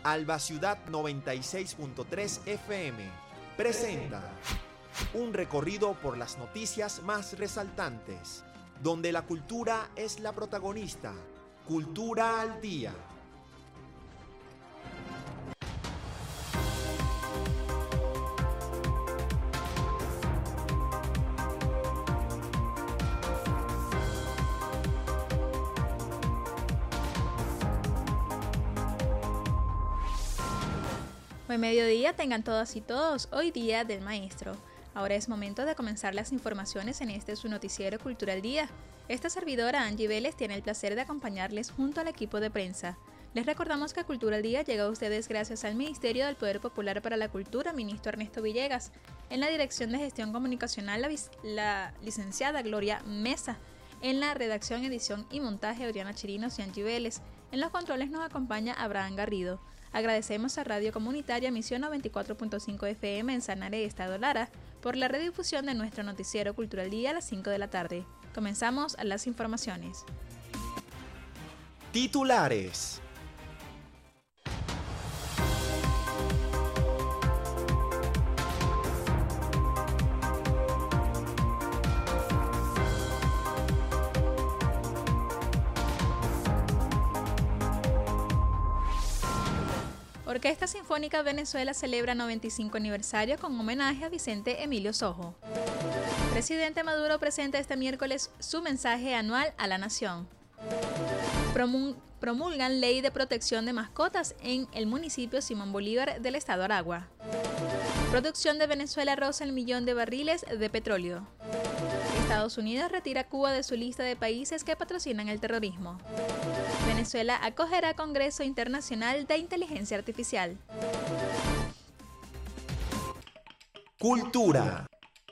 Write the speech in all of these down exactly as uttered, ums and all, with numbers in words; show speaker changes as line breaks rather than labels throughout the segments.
Alba Ciudad noventa y seis punto tres F M presenta un recorrido por las noticias más resaltantes, donde la cultura es la protagonista. Cultura al día.
Buen mediodía tengan todas y todos, hoy día del maestro. Ahora es momento de comenzar las informaciones en este su noticiero Cultural Día. Esta servidora Angie Vélez tiene el placer de acompañarles junto al equipo de prensa. Les recordamos que Cultural Día llega a ustedes gracias al Ministerio del Poder Popular para la Cultura, ministro Ernesto Villegas. En la Dirección de Gestión Comunicacional, la, la licenciada Gloria Mesa. En la redacción, edición y montaje, Oriana Chirinos y Angie Vélez. En los controles nos acompaña Abraham Garrido. Agradecemos a Radio Comunitaria Misión noventa y cuatro punto cinco F M en Sanare, Estado Lara, por la redifusión de nuestro noticiero Cultural Día a las cinco de la tarde. Comenzamos las informaciones.
Titulares.
Orquesta Sinfónica Venezuela celebra noventa y cinco aniversario con homenaje a Vicente Emilio Sojo. Presidente Maduro presenta este miércoles su mensaje anual a la nación. Promulgan ley de protección de mascotas en el municipio Simón Bolívar del estado Aragua. Producción de Venezuela roza el millón de barriles de petróleo. Estados Unidos retira a Cuba de su lista de países que patrocinan el terrorismo. Venezuela acogerá Congreso Internacional de Inteligencia Artificial.
Cultura.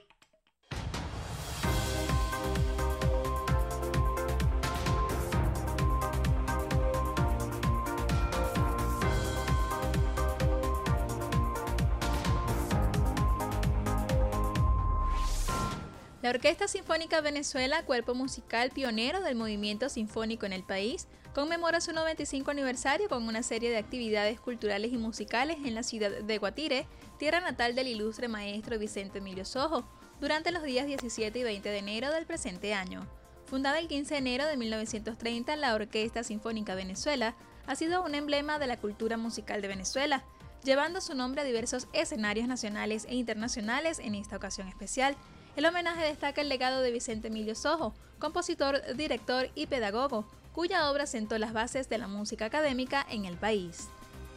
La Orquesta Sinfónica Venezuela, cuerpo musical pionero del movimiento sinfónico en el país, conmemora su noventa y cinco aniversario con una serie de actividades culturales y musicales en la ciudad de Guatire, tierra natal del ilustre maestro Vicente Emilio Sojo, durante los días diecisiete y veinte de enero del presente año. Fundada el quince de enero de mil novecientos treinta, la Orquesta Sinfónica Venezuela ha sido un emblema de la cultura musical de Venezuela, llevando su nombre a diversos escenarios nacionales e internacionales en esta ocasión especial. El homenaje destaca el legado de Vicente Emilio Sojo, compositor, director y pedagogo, cuya obra sentó las bases de la música académica en el país.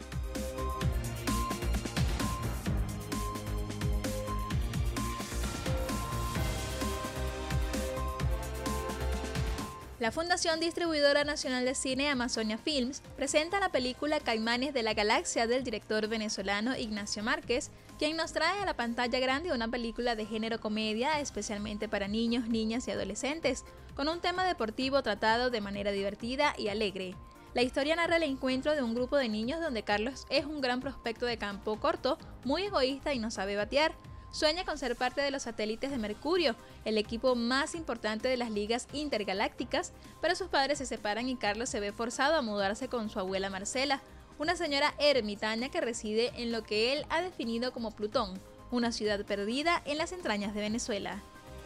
La Fundación Distribuidora Nacional de Cine Amazonia Films presenta la película Caimanes de la Galaxia del director venezolano Ignacio Márquez, quien nos trae a la pantalla grande una película de género comedia especialmente para niños, niñas y adolescentes, con un tema deportivo tratado de manera divertida y alegre. La historia narra el encuentro de un grupo de niños donde Carlos es un gran prospecto de campo corto, muy egoísta y no sabe batear. Sueña con ser parte de los satélites de Mercurio, el equipo más importante de las ligas intergalácticas, pero sus padres se separan y Carlos se ve forzado a mudarse con su abuela Marcela, una señora ermitaña que reside en lo que él ha definido como Plutón, una ciudad perdida en las entrañas de Venezuela.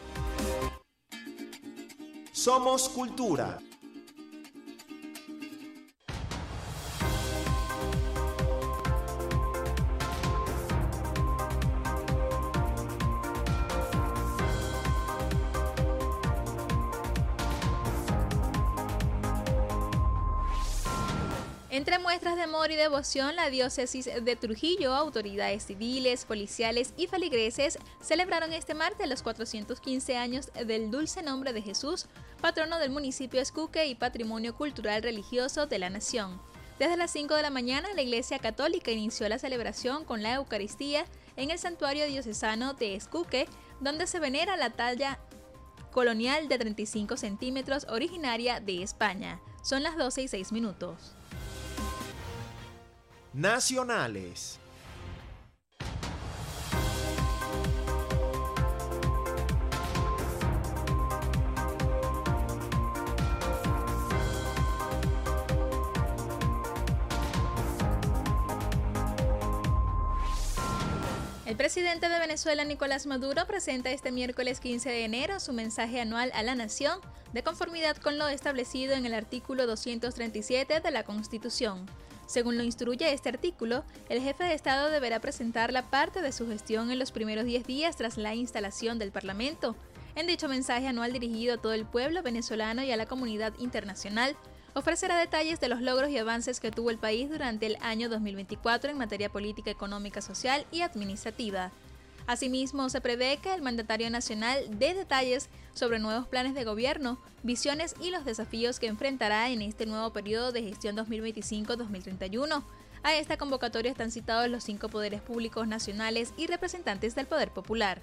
Somos Cultura.
Entre muestras de amor y devoción, la diócesis de Trujillo, autoridades civiles, policiales y feligreses celebraron este martes los cuatrocientos quince años del dulce nombre de Jesús, patrono del municipio Escuque y patrimonio cultural religioso de la nación. Desde las cinco de la mañana, la Iglesia Católica inició la celebración con la Eucaristía en el santuario diocesano de Escuque, donde se venera la talla colonial de treinta y cinco centímetros originaria de España. Son las doce y seis minutos.
Nacionales.
El presidente de Venezuela, Nicolás Maduro, presenta este miércoles quince de enero su mensaje anual a la nación, de conformidad con lo establecido en el artículo doscientos treinta y siete de la Constitución. Según lo instruye este artículo, el jefe de Estado deberá presentar la parte de su gestión en los primeros diez días tras la instalación del Parlamento. En dicho mensaje anual dirigido a todo el pueblo venezolano y a la comunidad internacional, ofrecerá detalles de los logros y avances que tuvo el país durante el año dos mil veinticuatro en materia política, económica, social y administrativa. Asimismo, se prevé que el mandatario nacional dé detalles sobre nuevos planes de gobierno, visiones y los desafíos que enfrentará en este nuevo periodo de gestión dos mil veinticinco a dos mil treinta y uno. A esta convocatoria están citados los cinco poderes públicos nacionales y representantes del poder popular.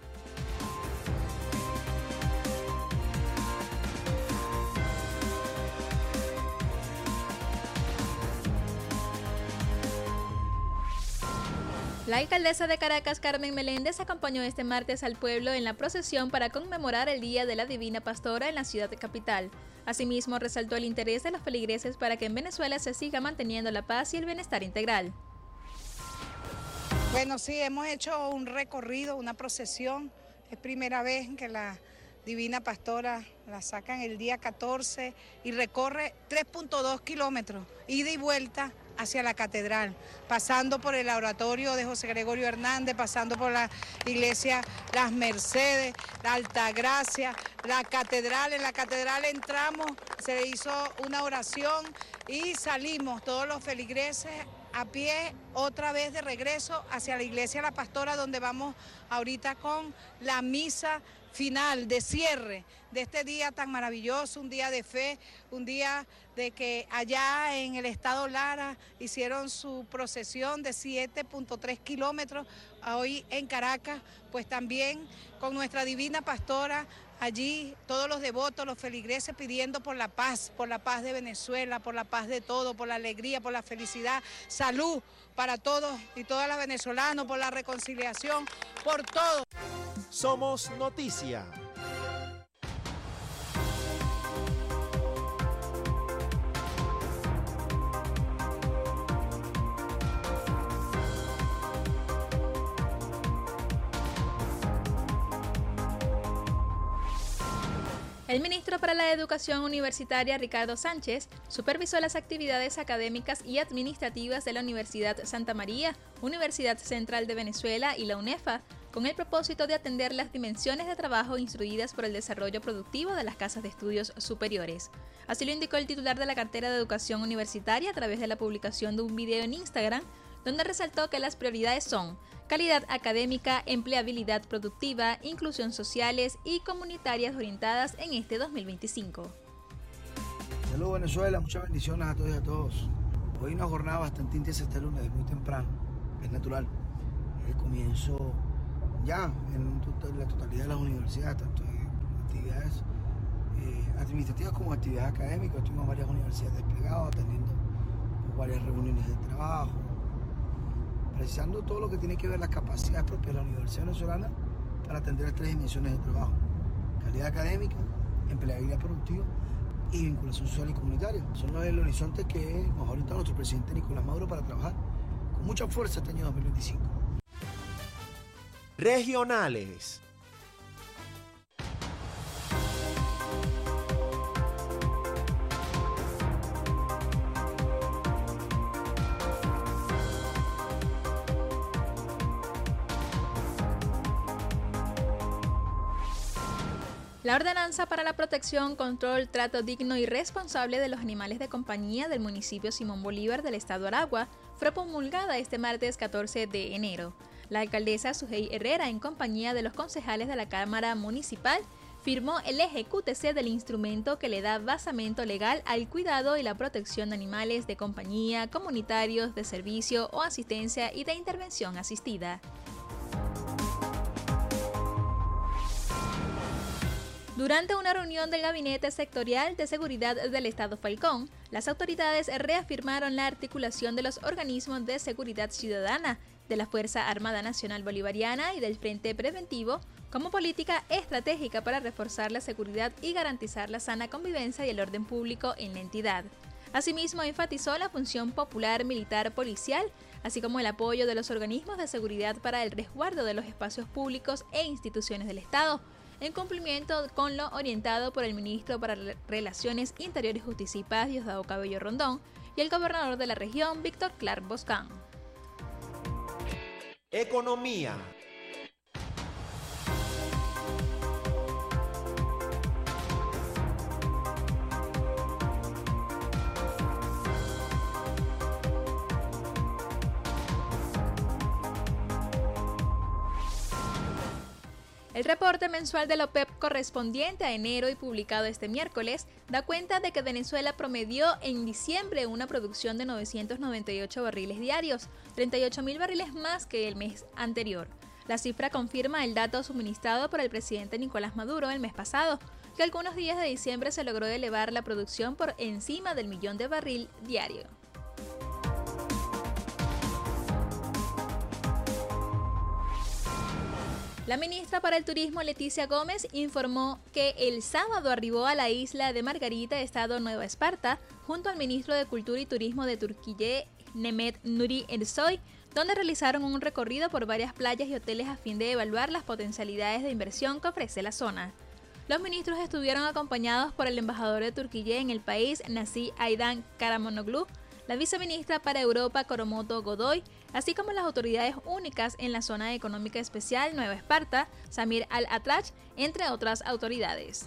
La alcaldesa de Caracas, Carmen Meléndez, acompañó este martes al pueblo en la procesión para conmemorar el Día de la Divina Pastora en la ciudad capital. Asimismo, resaltó el interés de los feligreses para que en Venezuela se siga manteniendo la paz y el bienestar integral.
Bueno, sí, hemos hecho un recorrido, una procesión. Es primera vez que la Divina Pastora la sacan el día catorce y recorre tres punto dos kilómetros, ida y vuelta, hacia la catedral, pasando por el oratorio de José Gregorio Hernández, pasando por la iglesia Las Mercedes, la Altagracia, la catedral. En la catedral entramos, se hizo una oración y salimos todos los feligreses a pie, otra vez de regreso hacia la iglesia La Pastora, donde vamos ahorita con la misa final, de cierre de este día tan maravilloso, un día de fe, un día de que allá en el estado Lara hicieron su procesión de siete punto tres kilómetros, hoy en Caracas, pues también con nuestra Divina Pastora, allí todos los devotos, los feligreses pidiendo por la paz, por la paz de Venezuela, por la paz de todo, por la alegría, por la felicidad, salud para todos y todas las venezolanos, por la reconciliación, por todo.
Somos Noticia.
El ministro para la Educación Universitaria, Ricardo Sánchez, supervisó las actividades académicas y administrativas de la Universidad Santa María, Universidad Central de Venezuela y la UNEFA, con el propósito de atender las dimensiones de trabajo instruidas por el desarrollo productivo de las casas de estudios superiores. Así lo indicó el titular de la cartera de Educación Universitaria a través de la publicación de un video en Instagram, donde resaltó que las prioridades son calidad académica, empleabilidad productiva, inclusión sociales y comunitarias orientadas en este dos mil veinticinco.
Saludos Venezuela, muchas bendiciones a todos y a todos. Hoy una jornada bastante intensa este lunes, muy temprano, es natural. El comienzo ya en la totalidad de las universidades, tanto en actividades eh, administrativas como actividades académicas. Estuvimos en varias universidades desplegadas, atendiendo varias reuniones de trabajo, precisando todo lo que tiene que ver las capacidades propias de la Universidad Venezolana para atender las tres dimensiones de trabajo: calidad académica, empleabilidad productiva y vinculación social y comunitaria. Son el horizonte que nos ha orientado nuestro presidente Nicolás Maduro para trabajar con mucha fuerza este año dos mil veinticinco.
Regionales.
La Ordenanza para la Protección, Control, Trato Digno y Responsable de los Animales de Compañía del municipio Simón Bolívar del estado Aragua fue promulgada este martes catorce de enero. La alcaldesa Sujei Herrera, en compañía de los concejales de la Cámara Municipal, firmó el ejecútese del instrumento que le da basamento legal al cuidado y la protección de animales de compañía, comunitarios, de servicio o asistencia y de intervención asistida. Durante una reunión del Gabinete Sectorial de Seguridad del Estado Falcón, las autoridades reafirmaron la articulación de los organismos de seguridad ciudadana, de la Fuerza Armada Nacional Bolivariana y del Frente Preventivo como política estratégica para reforzar la seguridad y garantizar la sana convivencia y el orden público en la entidad. Asimismo, enfatizó la función popular militar policial, así como el apoyo de los organismos de seguridad para el resguardo de los espacios públicos e instituciones del Estado, en cumplimiento con lo orientado por el ministro para Relaciones Interiores, Justicia y Paz, Diosdado Cabello Rondón, y el gobernador de la región, Víctor Clark Boscán.
Economía.
El reporte mensual de la OPEP correspondiente a enero y publicado este miércoles da cuenta de que Venezuela promedió en diciembre una producción de novecientos noventa y ocho barriles diarios, treinta y ocho mil barriles más que el mes anterior. La cifra confirma el dato suministrado por el presidente Nicolás Maduro el mes pasado, que algunos días de diciembre se logró elevar la producción por encima del millón de barril diario. La ministra para el Turismo, Leticia Gómez, informó que el sábado arribó a la isla de Margarita, estado Nueva Esparta, junto al ministro de Cultura y Turismo de Turquía, Mehmet Nuri Ersoy, donde realizaron un recorrido por varias playas y hoteles a fin de evaluar las potencialidades de inversión que ofrece la zona. Los ministros estuvieron acompañados por el embajador de Turquía en el país, Nasi Aydan Karamonoglu, la viceministra para Europa, Koromoto Godoy, así como las autoridades únicas en la zona económica especial Nueva Esparta, Samir Al-Atrach, entre otras autoridades.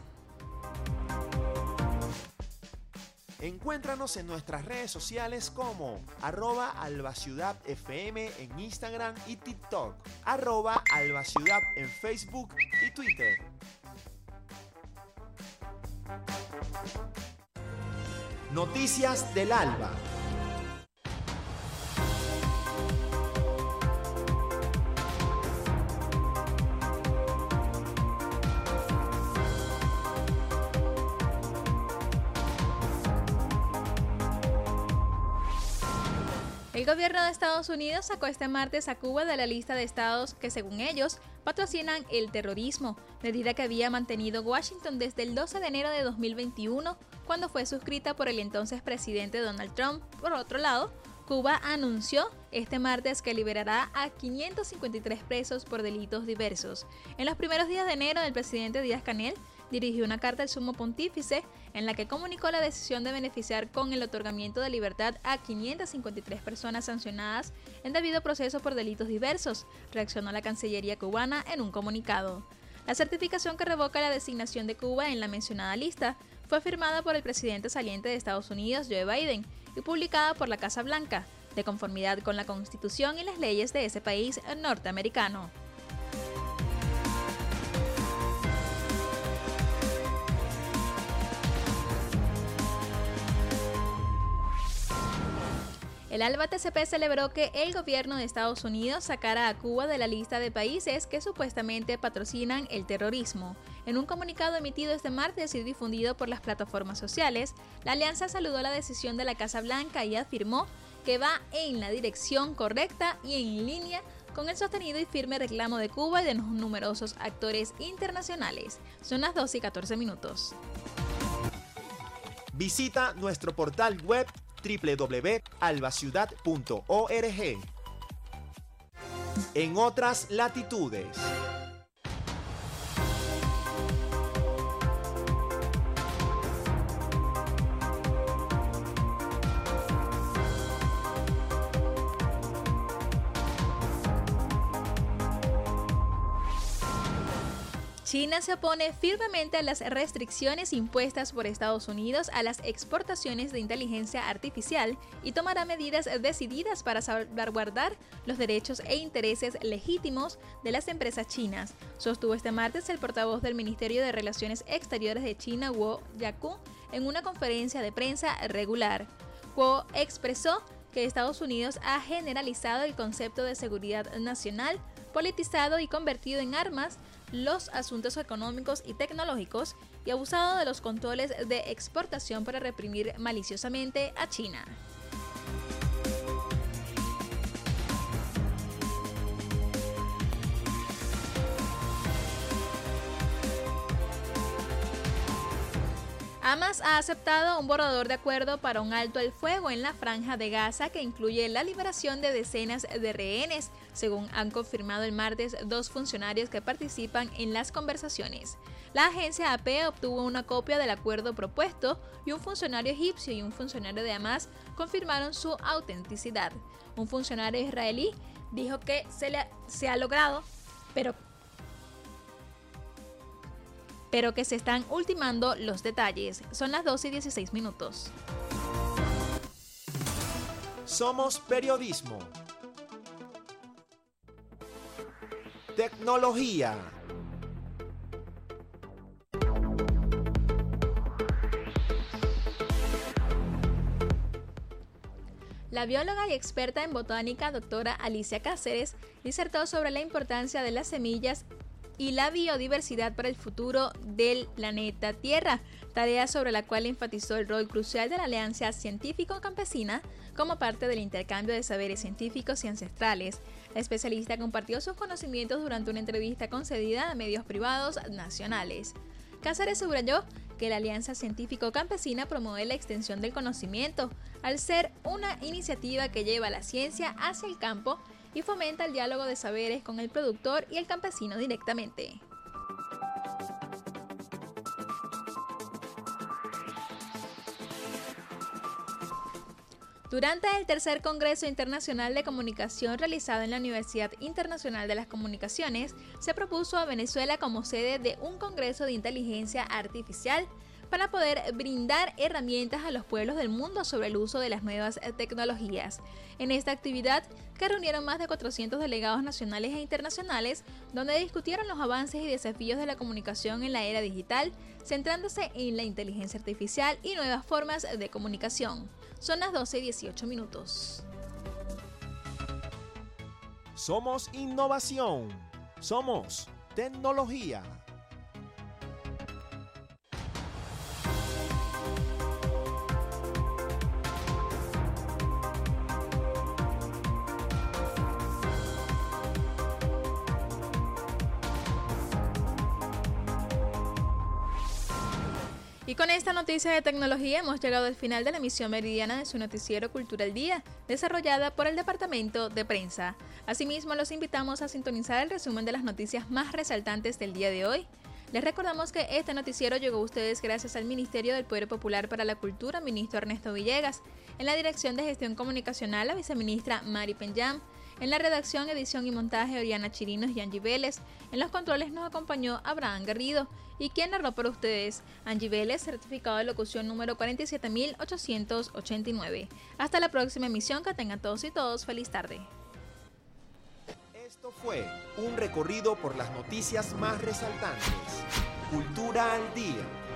Encuéntranos en nuestras redes sociales como arroba albaciudadfm en Instagram y TikTok, arroba albaciudad en Facebook y Twitter. Noticias del Alba.
El gobierno de Estados Unidos sacó este martes a Cuba de la lista de estados que, según ellos, patrocinan el terrorismo, medida que había mantenido Washington desde el doce de enero de dos mil veintiuno, cuando fue suscrita por el entonces presidente Donald Trump. Por otro lado, Cuba anunció este martes que liberará a quinientos cincuenta y tres presos por delitos diversos. En los primeros días de enero, el presidente Díaz-Canel dirigió una carta al sumo pontífice en la que comunicó la decisión de beneficiar con el otorgamiento de libertad a quinientas cincuenta y tres personas sancionadas en debido proceso por delitos diversos, reaccionó la Cancillería cubana en un comunicado. La certificación que revoca la designación de Cuba en la mencionada lista fue firmada por el presidente saliente de Estados Unidos, Joe Biden, y publicada por la Casa Blanca, de conformidad con la Constitución y las leyes de ese país norteamericano. El ALBA T C P celebró que el gobierno de Estados Unidos sacara a Cuba de la lista de países que supuestamente patrocinan el terrorismo. En un comunicado emitido este martes y difundido por las plataformas sociales, la alianza saludó la decisión de la Casa Blanca y afirmó que va en la dirección correcta y en línea con el sostenido y firme reclamo de Cuba y de los numerosos actores internacionales. Son las doce y catorce minutos.
Visita nuestro portal web doble u doble u doble u punto albaciudad punto org. En otras latitudes.
China se opone firmemente a las restricciones impuestas por Estados Unidos a las exportaciones de inteligencia artificial y tomará medidas decididas para salvaguardar los derechos e intereses legítimos de las empresas chinas, sostuvo este martes el portavoz del Ministerio de Relaciones Exteriores de China, Guo Yakun, en una conferencia de prensa regular. Guo expresó que Estados Unidos ha generalizado el concepto de seguridad nacional, politizado y convertido en armas los asuntos económicos y tecnológicos y abusado de los controles de exportación para reprimir maliciosamente a China. Hamas ha aceptado un borrador de acuerdo para un alto al fuego en la franja de Gaza que incluye la liberación de decenas de rehenes, según han confirmado el martes dos funcionarios que participan en las conversaciones. La agencia A P obtuvo una copia del acuerdo propuesto y un funcionario egipcio y un funcionario de Hamas confirmaron su autenticidad. Un funcionario israelí dijo que se, le ha, se ha logrado, pero pero que se están ultimando los detalles. Son las doce y dieciséis minutos.
Somos periodismo. Tecnología.
La bióloga y experta en botánica, doctora Alicia Cáceres, disertó sobre la importancia de las semillas y la biodiversidad para el futuro del planeta Tierra, tarea sobre la cual enfatizó el rol crucial de la alianza científico-campesina como parte del intercambio de saberes científicos y ancestrales. La especialista compartió sus conocimientos durante una entrevista concedida a medios privados nacionales. Cáceres subrayó que la alianza científico-campesina promueve la extensión del conocimiento, al ser una iniciativa que lleva la ciencia hacia el campo y fomenta el diálogo de saberes con el productor y el campesino directamente. Durante el tercer Congreso Internacional de Comunicación realizado en la Universidad Internacional de las Comunicaciones, se propuso a Venezuela como sede de un Congreso de Inteligencia Artificial para poder brindar herramientas a los pueblos del mundo sobre el uso de las nuevas tecnologías. En esta actividad, que reunieron más de cuatrocientos delegados nacionales e internacionales, donde discutieron los avances y desafíos de la comunicación en la era digital, centrándose en la inteligencia artificial y nuevas formas de comunicación. Son las doce y dieciocho minutos.
Somos innovación. Somos tecnología.
Y con esta noticia de tecnología hemos llegado al final de la emisión meridiana de su noticiero Cultura al Día, desarrollada por el Departamento de Prensa. Asimismo, los invitamos a sintonizar el resumen de las noticias más resaltantes del día de hoy. Les recordamos que este noticiero llegó a ustedes gracias al Ministerio del Poder Popular para la Cultura, ministro Ernesto Villegas. En la Dirección de Gestión Comunicacional, la viceministra Mari Penyam. En la redacción, edición y montaje, Oriana Chirinos y Angie Vélez. En los controles nos acompañó Abraham Garrido. ¿Y quien narró para ustedes? Angie Vélez, certificado de locución número cuarenta y siete mil ochocientos ochenta y nueve. Hasta la próxima emisión, que tengan todos y todos feliz tarde.
Esto fue un recorrido por las noticias más resaltantes. Cultura al Día.